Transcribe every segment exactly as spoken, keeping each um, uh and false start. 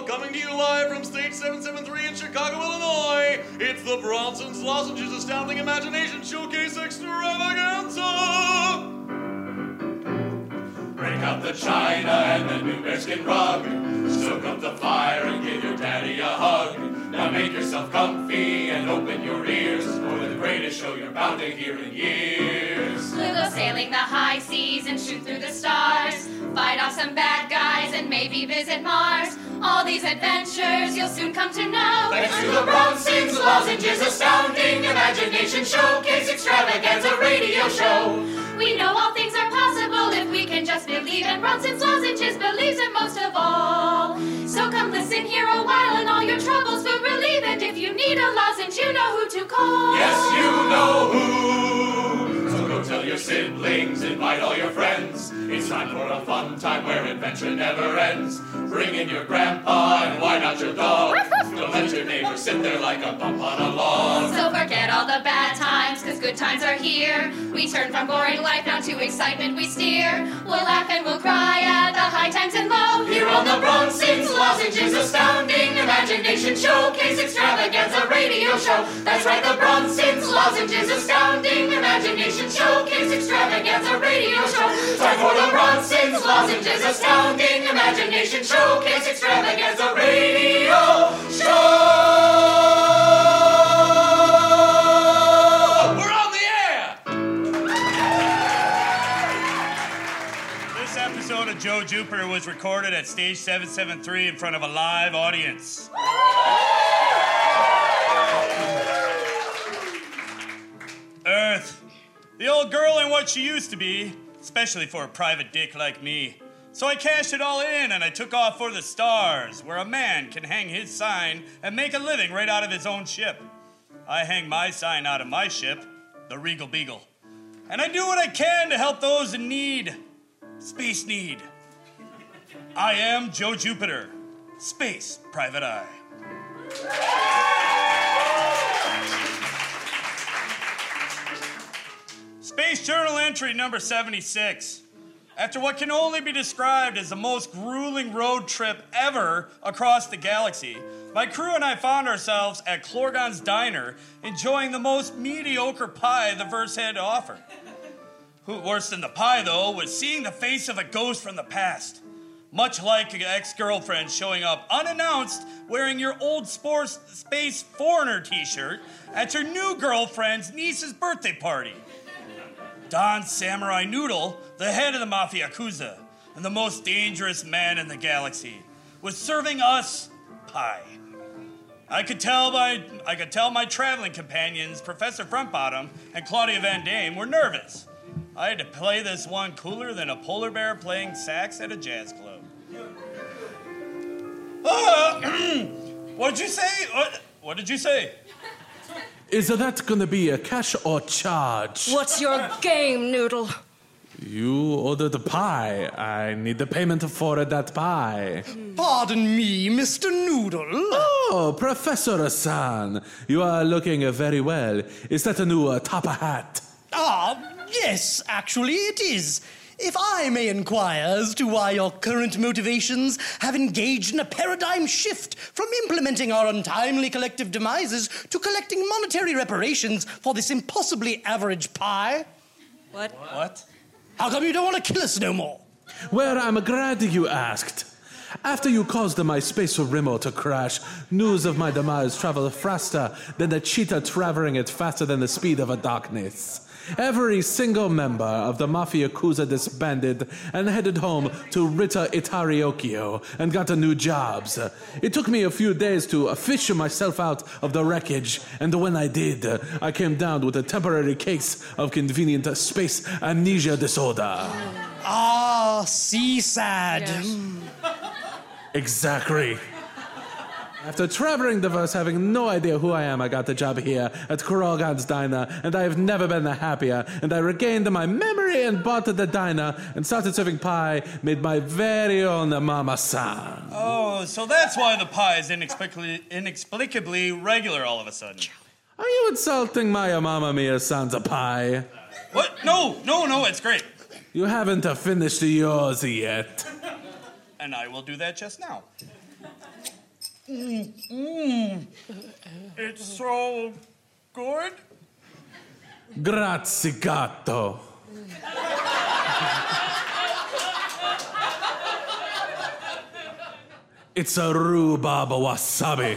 coming to you live from Stage seven seventy-three in Chicago, Illinois. It's the Bronson's Lozenges Astounding Imagination Showcase Extravaganza. Break out the china and the new bearskin rug. Soak up the fire and give your daddy a hug. Now make yourself comfy and open your ears for the greatest show you're bound to hear in years. We'll go sailing the high seas and shoot through the stars. Fight off some bad guys and maybe visit Mars. All these adventures you'll soon come to know. Thanks to the Bronson's Lozenges Astounding Imagination Showcase Extravaganza Radio Show. We know all things are possible if we can just believe, and Bronson's Lozenges believes it most of all. So come listen here a while and all your troubles will relieve, and if you need a lozenge, you know who to call. Yes, you know who. So go tell your siblings, invite all your friends. It's time for a fun time where adventure never ends. Bring in your grandpa and why not your dog? Don't let your neighbor sit there like a bump on a log. So forget all the bad times, cause good times are here. We turn from boring life now to excitement we steer. We'll laugh and we'll cry at the high times and low. Here on the Bronson's Lozenges Astounding Imagination Showcase Extravaganza Radio Show. That's right, the Bronson's Lozenges Astounding Imagination Showcase Extravaganza Radio Show. Time for the Bronson's Lozenges Astounding Imagination Showcase Extravaganza Radio Show. We're on the air! This episode of Joe Jupiter was recorded at Stage seven seventy-three in front of a live audience. Earth, the old girl ain't what she used to be, especially for a private dick like me. So I cashed it all in and I took off for the stars, where a man can hang his sign and make a living right out of his own ship. I hang my sign out of my ship, the Regal Beagle. And I do what I can to help those in need. Space need. I am Joe Jupiter, Space Private Eye. Space Journal entry number seventy-six. After what can only be described as the most grueling road trip ever across the galaxy, my crew and I found ourselves at Clorgon's Diner, enjoying the most mediocre pie the verse had to offer. Worse than the pie, though, was seeing the face of a ghost from the past. Much like an ex-girlfriend showing up unannounced wearing your old sports Space Foreigner t-shirt at your new girlfriend's niece's birthday party. Don Samurai Noodle, the head of the Mafia Yakuza and the most dangerous man in the galaxy, was serving us pie. I could tell by I could tell my traveling companions, Professor Frontbottom and Claudia Van Damme, were nervous. I had to play this one cooler than a polar bear playing sax at a jazz club. Uh, what did you say? What, what did you say? Is that gonna be a cash or charge? What's your game, Noodle? You ordered a pie. I need the payment for that pie. Pardon me, Mister Noodle. Oh, Professor San. You are looking very well. Is that a new uh, topper hat? Ah, yes, actually it is. If I may inquire as to why your current motivations have engaged in a paradigm shift from implementing our untimely collective demises to collecting monetary reparations for this impossibly average pie. What? What? How come you don't want to kill us no more? Well, I'm glad you asked. After you caused my space remote to crash, news of my demise traveled faster than the cheetah traveling it faster than the speed of a darkness. Every single member of the Mafia Yakuza disbanded and headed home to Rita Itariokio and got a new jobs. It took me a few days to fish myself out of the wreckage, and when I did, I came down with a temporary case of convenient space amnesia disorder. Ah, seasad. Yes. Exactly. After traveling the verse, having no idea who I am, I got the job here at Kurogan's Diner, and I have never been happier. And I regained my memory and bought the diner and started serving pie made by very own Mama-san. Oh, so that's why the pie is inexplicably, inexplicably regular all of a sudden. Are you insulting my Mamma Mia-san's pie? What? No, no, no, it's great. You haven't finished yours yet. And I will do that just now. Mm, mm. It's so good. Grazie, gatto. It's a rhubarb wasabi.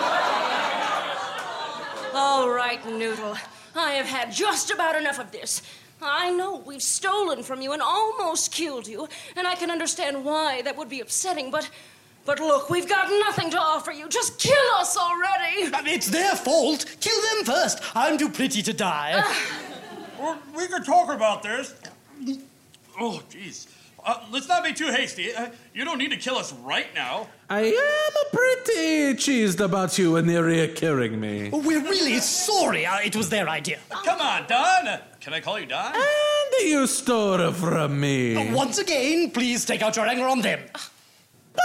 All right, Noodle. I have had just about enough of this. I know we've stolen from you and almost killed you, and I can understand why that would be upsetting, but... But look, we've got nothing to offer you. Just kill us already. It's their fault. Kill them first. I'm too pretty to die. Well, we could talk about this. Oh, jeez. Uh, let's not be too hasty. Uh, you don't need to kill us right now. I am pretty cheesed about you and you're killing me. We're really sorry. Uh, it was their idea. Come on, Don. Uh, can I call you Don? And you stole it from me. Uh, once again, please take out your anger on them. But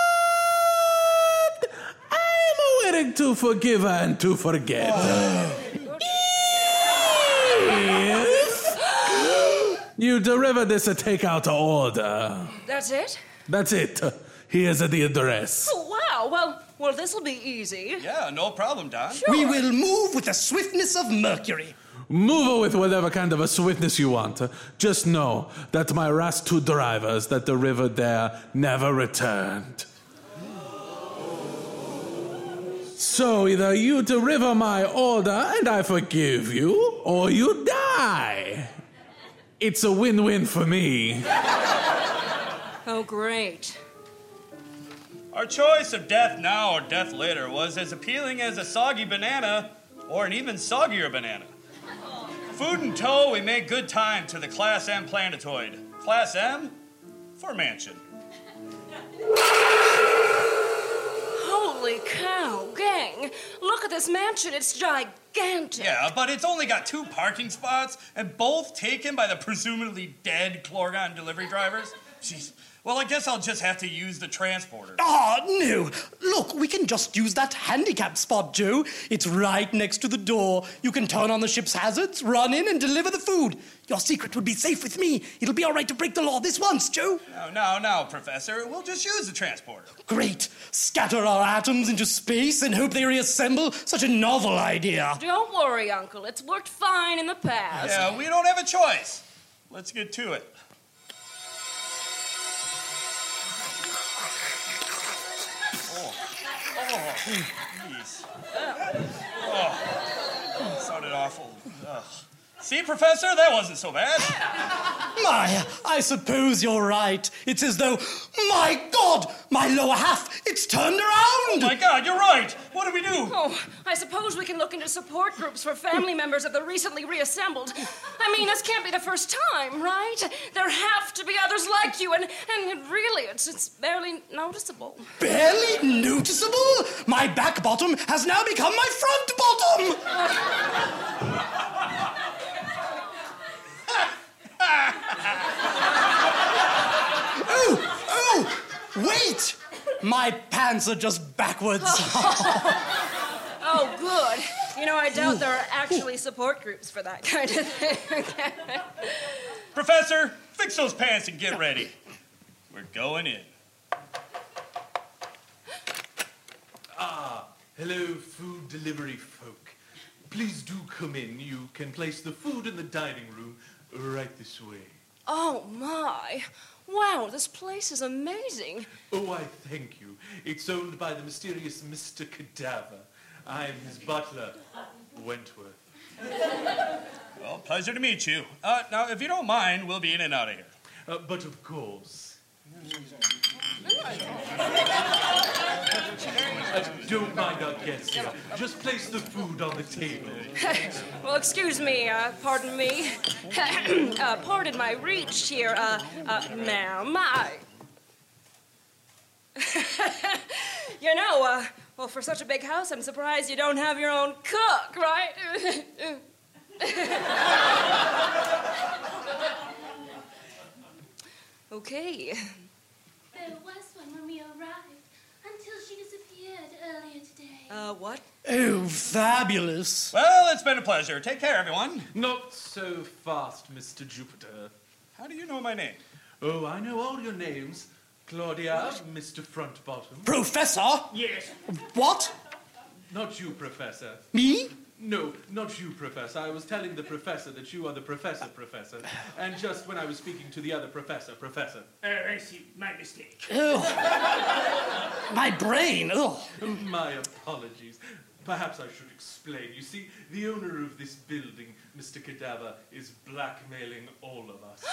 I'm willing to forgive and to forget. Yes. You deliver this a takeout order. That's it? That's it. Here's the address. Oh, wow. Well, well, this'll be easy. Yeah, no problem, Don. Sure. We will move with the swiftness of Mercury. Move with whatever kind of a swiftness you want. Just know that my last two drivers that delivered there never returned. So either you deliver my order and I forgive you, or you die. It's a win-win for me. Oh, great. Our choice of death now or death later was as appealing as a soggy banana or an even soggier banana. Food in tow, we made good time to the Class M planetoid. Class M for mansion. Holy cow, gang. Look at this mansion. It's gigantic. Yeah, but it's only got two parking spots and both taken by the presumably dead Clorgon delivery drivers. Jeez. Well, I guess I'll just have to use the transporter. Ah, no. Look, we can just use that handicap spot, Joe. It's right next to the door. You can turn on the ship's hazards, run in, and deliver the food. Your secret would be safe with me. It'll be all right to break the law this once, Joe. No, no, no, Professor. We'll just use the transporter. Great. Scatter our atoms into space and hope they reassemble. Such a novel idea. Don't worry, Uncle. It's worked fine in the past. Yeah, we don't have a choice. Let's get to it. Oh, jeez. Oh, sounded awful. Ugh. See, Professor, that wasn't so bad. My, I suppose you're right. It's as though, my God, my lower half, it's turned around. Oh, my God, you're right. What do we do? Oh, I suppose we can look into support groups for family members of the recently reassembled. I mean, this can't be the first time, right? There have to be others like you, and, and really, it's, it's barely noticeable. Barely noticeable? My back bottom has now become my front bottom. oh, oh, wait! My pants are just backwards. Oh, good. You know, I doubt there are actually support groups for that kind of thing. Professor, fix those pants and get ready. We're going in. Ah, hello, food delivery folk. Please do come in. You can place the food in the dining room right this way. Oh, my. Wow, this place is amazing. Oh, I thank you. It's owned by the mysterious Mister Cadaver. I'm his butler, Wentworth. Well, pleasure to meet you. Uh, now, if you don't mind, we'll be in and out of here. Uh, but of course. uh, don't mind our guests here. Just place the food on the table. Well, excuse me, uh, pardon me. uh, pardon my reach here, uh, uh, ma'am. I... you know, uh, well, for such a big house, I'm surprised you don't have your own cook, right? Okay. There was one when we arrived, until she disappeared earlier today. Uh, what? Oh, fabulous. Well, it's been a pleasure. Take care, everyone. Not so fast, Mister Jupiter. How do you know my name? Oh, I know all your names. Claudia, Mister Frontbottom. Professor? Yes. What? Not you, Professor. Me? No, not you, Professor. I was telling the Professor that you are the Professor, Professor. And just when I was speaking to the other Professor, Professor. Oh, I see. My mistake. Oh. My brain. Oh. My apologies. Perhaps I should explain. You see, the owner of this building, Mister Cadaver, is blackmailing all of us.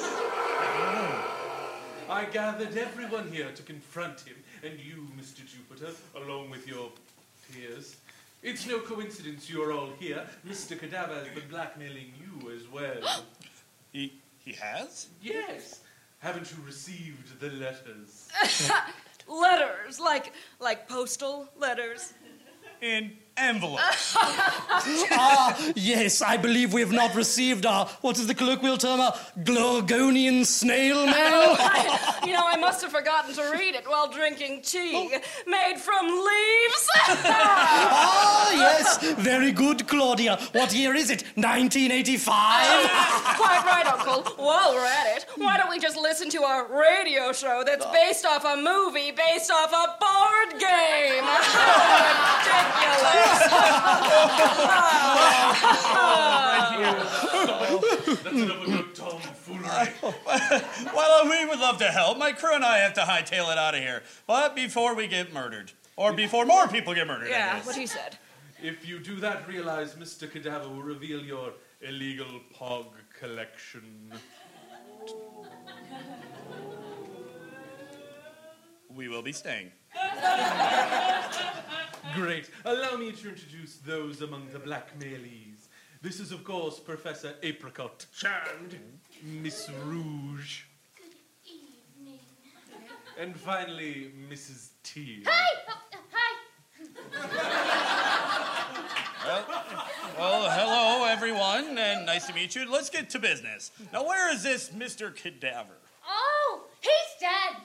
I gathered everyone here to confront him, and you, Mister Jupiter, along with your peers. It's no coincidence you're all here. Mister Cadaver has been blackmailing you as well. He he has? Yes. Haven't you received the letters? Letters, like like postal letters. In envelopes. Ah, yes, I believe we have not received our, what is the colloquial term, a Glorgonian snail mail? You know, I must have forgotten to read it while drinking tea made from leaves. Ah, yes, very good, Claudia. What year is it? nineteen eighty-five? Quite right, Uncle. While we're at it, why don't we just listen to our radio show that's based off a movie based off a board game? Ridiculous. That's enough of your tomfoolery. Well, we would love to help. My crew and I have to hightail it out of here. But before we get murdered. Or before more people get murdered, I Yeah, guess. what he said. If you do that, realize Mister Cadaver will reveal your illegal pog collection. We will be staying. Great. Allow me to introduce those among the blackmailees. This is, of course, Professor Apricot. Charmed. Miss Rouge. Good evening. And finally, Missus T. Hi! Oh, uh, hi. Well, hello, everyone, and nice to meet you. Let's get to business. Now, where is this Mister Cadaver? Oh, he's dead.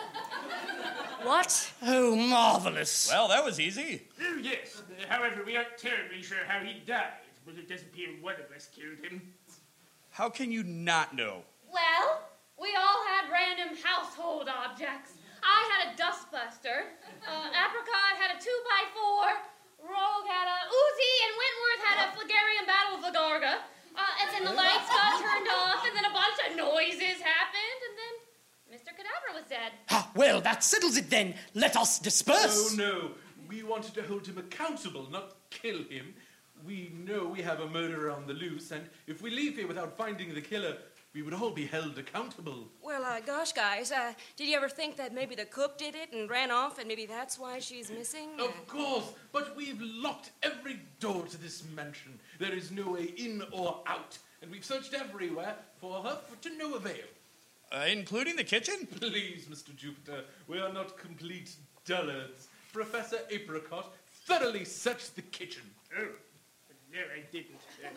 What? Oh, marvelous. Well, that was easy. Oh, yes. Uh, however, we aren't terribly sure how he died, but it does appear one of us killed him. How can you not know? Well, we all had random household objects. I had a dustbuster. Uh, Apricot had a two by four. Rogue had a Uzi, and Wentworth had a Phlegarian Battle of Lagarga. Uh, and then the lights got turned off, and then a bunch of noises happened, and then Mister Cadaver was dead. Ah, well, that settles it then. Let us disperse. Oh, no. We wanted to hold him accountable, not kill him. We know we have a murderer on the loose, and if we leave here without finding the killer, we would all be held accountable. Well, uh, gosh, guys, uh, did you ever think that maybe the cook did it and ran off, and maybe that's why she's missing? Of course, but we've locked every door to this mansion. There is no way in or out, and we've searched everywhere for her for, to no avail. Uh, including the kitchen? Please, Mister Jupiter, we are not complete dullards. Professor Apricot thoroughly searched the kitchen. Oh, no, I didn't. Uh,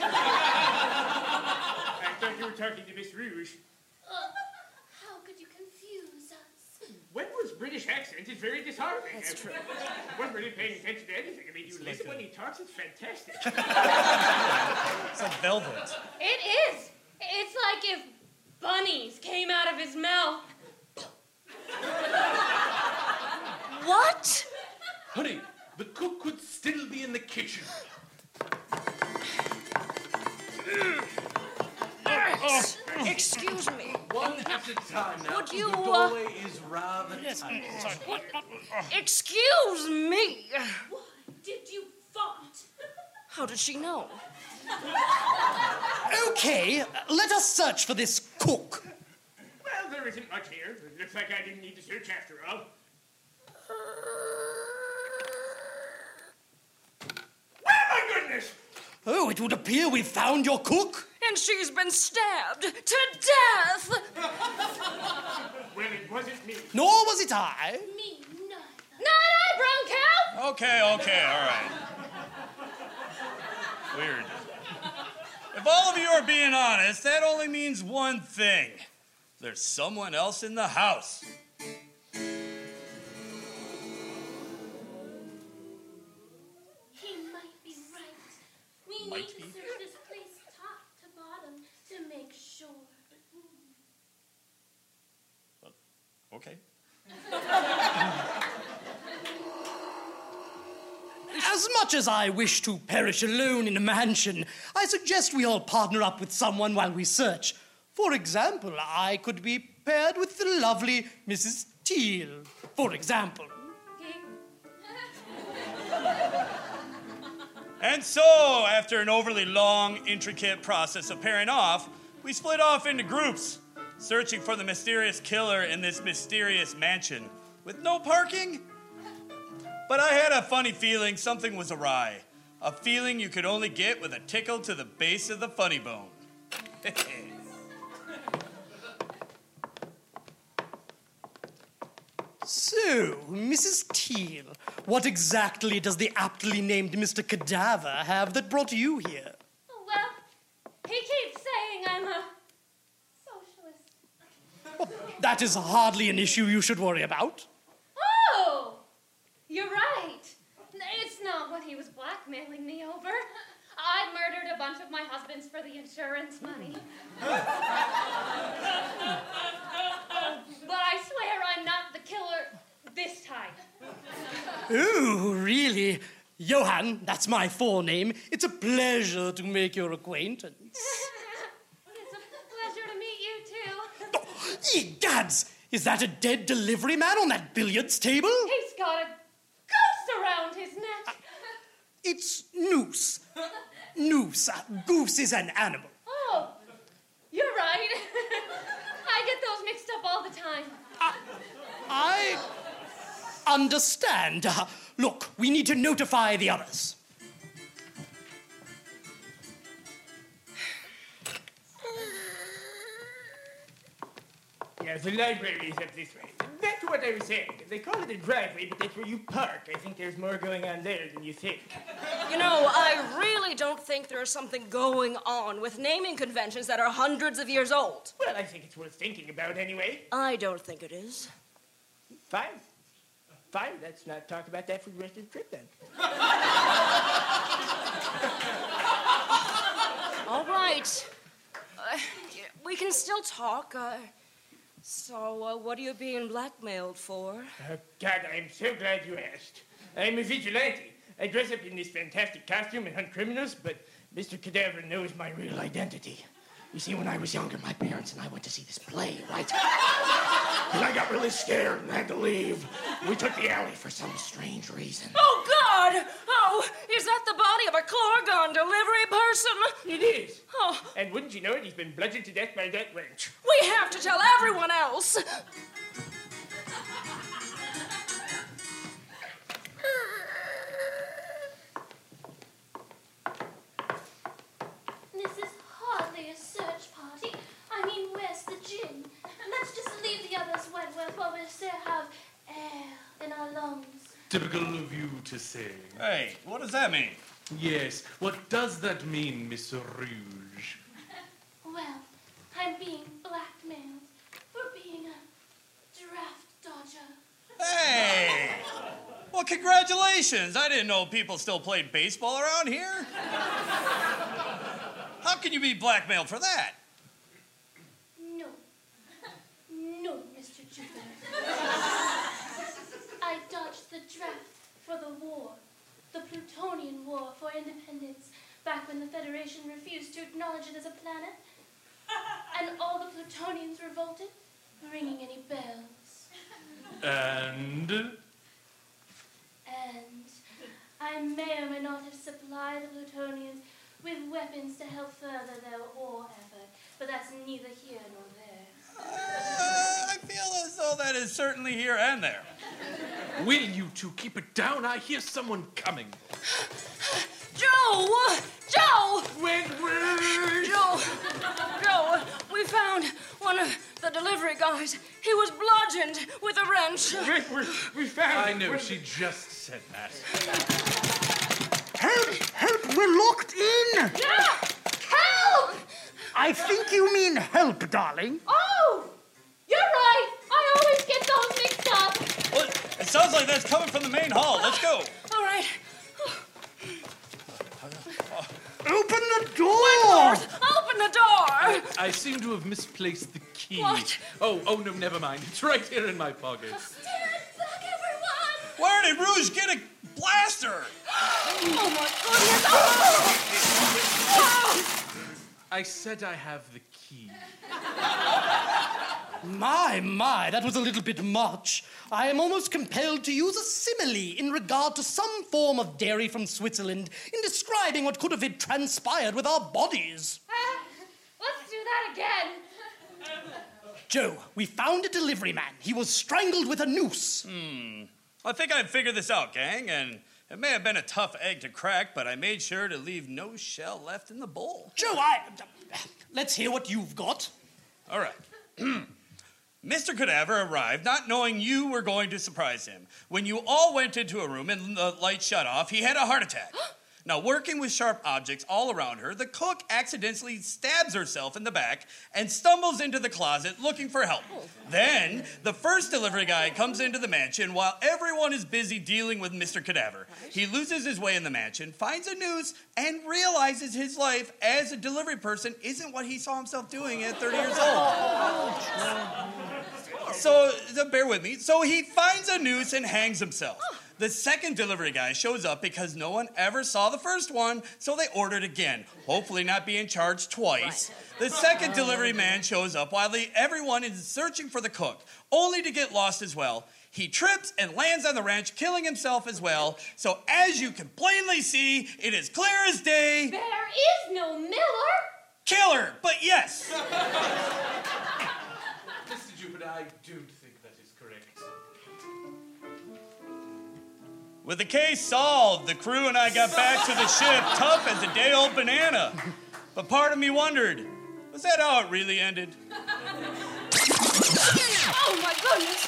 I thought you were talking to Miss Rouge. Uh, how could you confuse us? Wentworth's British accent is very disheartening. That's true. I wasn't really paying attention to anything. I mean, you listen when he talks, it's fantastic. It's like velvet. It is. It's like if bunnies came out of his mouth. What? Honey, the cook could still be in the kitchen. Ex- Excuse me. One at a time now. Would you, The uh, doorway is rather tight. Excuse me. What did you thought? How did she know? Okay, let us search for this cook. Well, there isn't much here. It looks like I didn't need to search after all. Oh, my goodness! Oh, it would appear we've found your cook. And she's been stabbed to death. Well, it wasn't me. Nor was it I. Me neither. Not I, brown cow! Okay, okay, all right. Weird. If all of you are being honest, that only means one thing. There's someone else in the house. He might be right. We Might need to be. search this place top to bottom to make sure. Okay. As much as I wish to perish alone in a mansion, I suggest we all partner up with someone while we search. For example, I could be paired with the lovely Missus Teal, for example. And so, after an overly long, intricate process of pairing off, we split off into groups, searching for the mysterious killer in this mysterious mansion. With no parking? But I had a funny feeling something was awry. A feeling you could only get with a tickle to the base of the funny bone. So, Missus Teal, what exactly does the aptly named Mister Cadaver have that brought you here? Oh, well, he keeps saying I'm a socialist. Well, that is hardly an issue you should worry about. Oh! You're right. It's not what he was blackmailing me over. I murdered a bunch of my husbands for the insurance money. But I swear I'm not the killer this time. Oh, really? Johann, that's my forename. It's a pleasure to make your acquaintance. It's a pleasure to meet you, too. Oh, egads! Is that a dead delivery man on that billiards table? He's got a goose around his neck. Uh, it's Noose. Noose. Uh, goose is an animal. Oh, you're right. I get those mixed up all the time. Uh, I understand. Uh, look, we need to notify the others. Yeah, the library is up this way. That's what I was saying. They call it a driveway, but that's where you park. I think there's more going on there than you think. You know, I really don't think there's something going on with naming conventions that are hundreds of years old. Well, I think it's worth thinking about anyway. I don't think it is. Fine. Fine, let's not talk about that for the rest of the trip then. All right. Uh, we can still talk. Uh, so, uh, what are you being blackmailed for? Oh, God, I'm so glad you asked. I'm a vigilante. I dress up in this fantastic costume and hunt criminals, but Mister Cadaver knows my real identity. You see, when I was younger, my parents and I went to see this play, right? And I got really scared and had to leave. We took the alley for some strange reason. Oh, God! Oh, is that the body of a Clorgon delivery person? It is. Oh. And wouldn't you know it, he's been bludgeoned to death by that wrench. We have to tell everyone else. This is hardly a search party. I mean, where's the gin? Let's just leave the others Wentworth while we still have air in our lungs. Typical of you to say. Hey, what does that mean? Yes, what does that mean, Miss Rouge? Well, I'm being blackmailed for being a draft dodger. Hey! Well, congratulations! I didn't know people still played baseball around here. How can you be blackmailed for that? No. No, Mister Jupiter. I dodged the draft for the war. The Plutonian War for Independence, back when the Federation refused to acknowledge it as a planet. And all the Plutonians revolted, ringing any bells. And? And I may or may not have supplied the Plutonians with weapons to help further their war effort, but that's neither here nor there. Uh, I feel as though that is certainly here and there. Will you two keep it down? I hear someone coming. Joe! Joe! Wentworth! Joe! Joe, we found one of the delivery guys. He was bludgeoned with a wrench. Wentworth, we found I it. know, We're- she just said that. Help! Help! We're locked in! Help! I think you mean help, darling. Oh! You're right! I always get those mixed up! Well, it sounds like that's coming from the main hall. Let's go. All right. Open the door! Wentworth, open the door! I seem to have misplaced the key. key. What? Oh, oh, no, never mind. It's right here in my pocket. Stand back, everyone! Why did Rouge get a blaster? Oh, my goodness! Oh! I said I have the key. My, my, that was a little bit much. I am almost compelled to use a simile in regard to some form of dairy from Switzerland in describing what could have transpired with our bodies. Uh, let's do that again. Joe, we found a delivery man. He was strangled with a noose. Hmm. I think I figured this out, gang, and it may have been a tough egg to crack, but I made sure to leave no shell left in the bowl. Joe, I... Let's hear what you've got. All right. Mister Cadaver arrived not knowing you were going to surprise him. When you all went into a room and the light shut off, he had a heart attack. Now, working with sharp objects all around her, the cook accidentally stabs herself in the back and stumbles into the closet looking for help. Then, the first delivery guy comes into the mansion while everyone is busy dealing with Mister Cadaver. He loses his way in the mansion, finds a noose, and realizes his life as a delivery person isn't what he saw himself doing at thirty years old. So, so bear with me. So he finds a noose and hangs himself. The second delivery guy shows up because no one ever saw the first one, so they ordered again, hopefully not being charged twice. The second delivery man shows up while the, everyone is searching for the cook, only to get lost as well. He trips and lands on the ranch, killing himself as well. So as you can plainly see, it is clear as day. There is no Miller. Killer, but yes. Mister Jupiter, I don't think that is correct. With the case solved, the crew and I got back to the ship tough as a day-old banana. But part of me wondered, was that how it really ended? Oh, my goodness!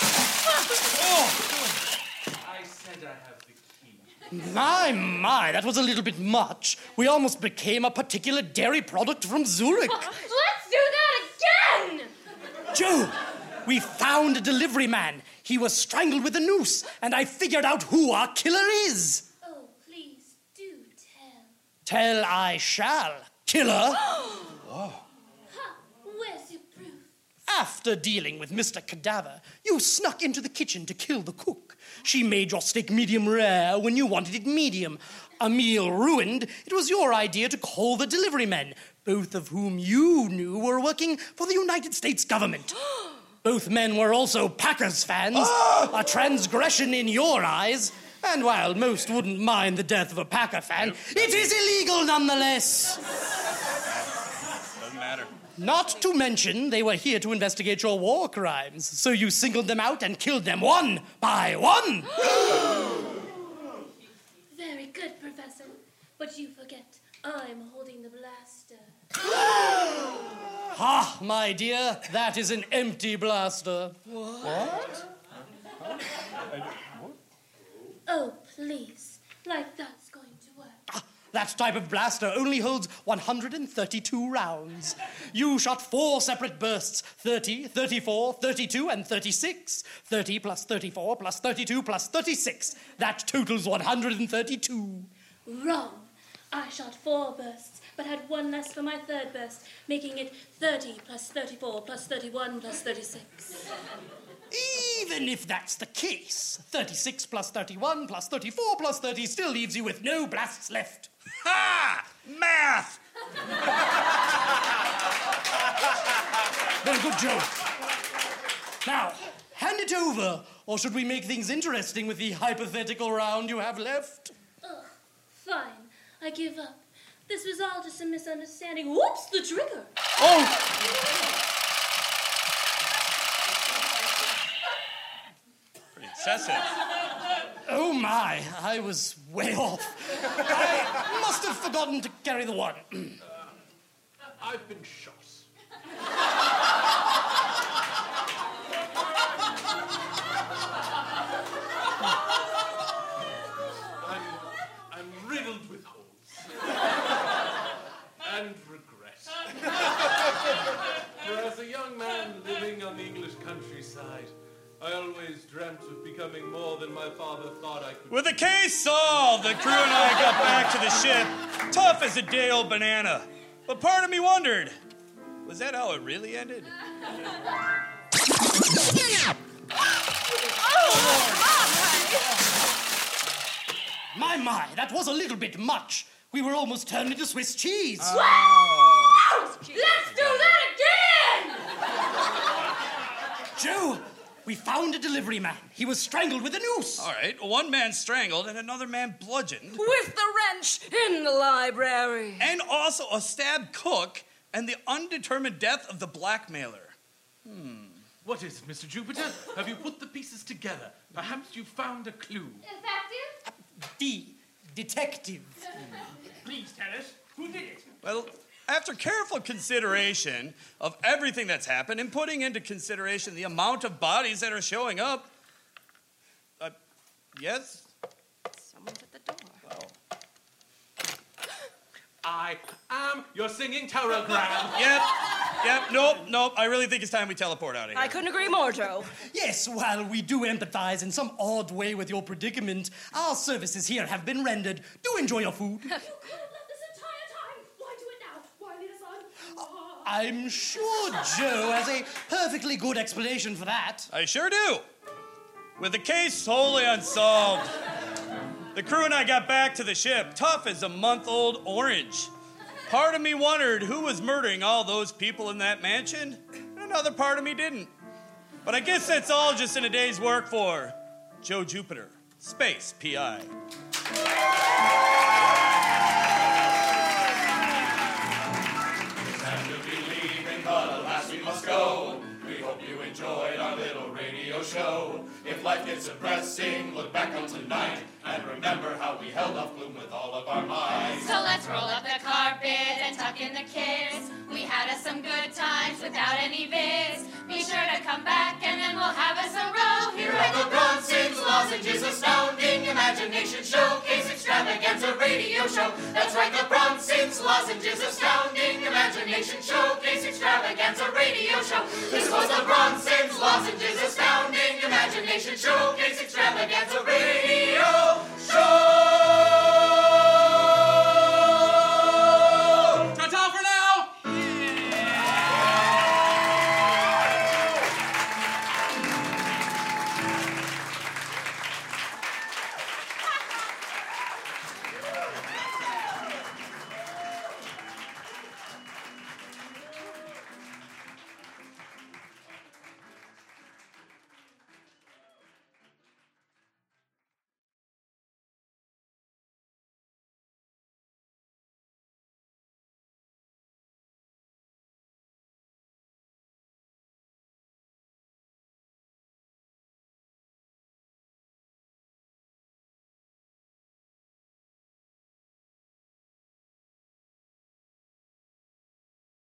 Oh. I said I have the key. My, my, that was a little bit much. We almost became a particular dairy product from Zurich. Let's do that again. Joe, we found a delivery man. He was strangled with a noose, and I figured out who our killer is. Oh, please do tell. Tell I shall, killer. Huh, where's your proof? After dealing with Mister Cadaver, you snuck into the kitchen to kill the cook. She made your steak medium rare when you wanted it medium. A meal ruined, it was your idea to call the delivery men, both of whom you knew were working for the United States government. Both men were also Packers fans, a transgression in your eyes. And while most wouldn't mind the death of a Packer fan, it is illegal nonetheless. Doesn't matter. Not to mention, they were here to investigate your war crimes, so you singled them out and killed them one by one. Very good, Professor. But you forget, I'm holding the blaster. Ah, my dear, that is an empty blaster. What? Oh, please. Like that's going to work. Ah, that type of blaster only holds one hundred thirty-two rounds. You shot four separate bursts, thirty, thirty-four, thirty-two, and thirty-six. thirty plus thirty-four plus thirty-two plus thirty-six. That totals one hundred thirty-two. Wrong. I shot four bursts, but had one less for my third burst, making it thirty plus thirty-four plus thirty-one plus thirty-six. Even if that's the case, thirty-six plus thirty-one plus thirty-four plus thirty still leaves you with no blasts left. Ha! Math! Very good, Joe. Now, hand it over, or should we make things interesting with the hypothetical round you have left? Ugh, fine. I give up. This was all just a misunderstanding. Whoops, the trigger. Oh! Pretty excessive. Oh my, I was way off. I must have forgotten to carry the one. I've been shot. I'm, I'm riddled with holes. And regret. For as a young man living on the English countryside, I always dreamt of becoming more than my father thought I could. With the case solved, the crew and I got back to the ship, tough as a day-old banana. But part of me wondered, was that how it really ended? My, my, that was a little bit much. We were almost turned into Swiss cheese. Oh. Let's do that again! Joe, we found a delivery man. He was strangled with a noose. All right, one man strangled and another man bludgeoned. With the wrench in the library. And also a stabbed cook and the undetermined death of the blackmailer. Hmm. What is it, Mister Jupiter? Have you put the pieces together? Perhaps you found a clue. Effective? The detective. Please tell us, who did it? Well, after careful consideration of everything that's happened and putting into consideration the amount of bodies that are showing up, uh, yes? Someone's at the door. Well, I am your singing telegram. Yep, yep, nope, nope. I really think it's time we teleport out of here. I couldn't agree more, Joe. Yes, while we do empathize in some odd way with your predicament, our services here have been rendered. Do enjoy your food. You could have left this entire time. Why do it now? Why lead us on? I'm sure Joe has a perfectly good explanation for that. I sure do. With the case wholly unsolved, the crew and I got back to the ship, tough as a month-old orange. Part of me wondered who was murdering all those people in that mansion, and another part of me didn't. But I guess that's all just in a day's work for Joe Jupiter, Space P I. Time to be leaving, but alas we must go. We hope you enjoyed our little radio show. If life gets depressing, look back on tonight and remember how we held off gloom with all of our minds. So let's roll up the carpet and tuck in the kids. We had us some good times without any vids. Be sure to come back and then we'll have us a row. Here at the Bronson's Lozenges, astounding imagination showcase extravaganza radio show. That's right, the Bronson's Lozenges, astounding imagination showcase extravaganza radio show. This was the Bronson's Lozenges, astounding imagination showcase extravaganza radio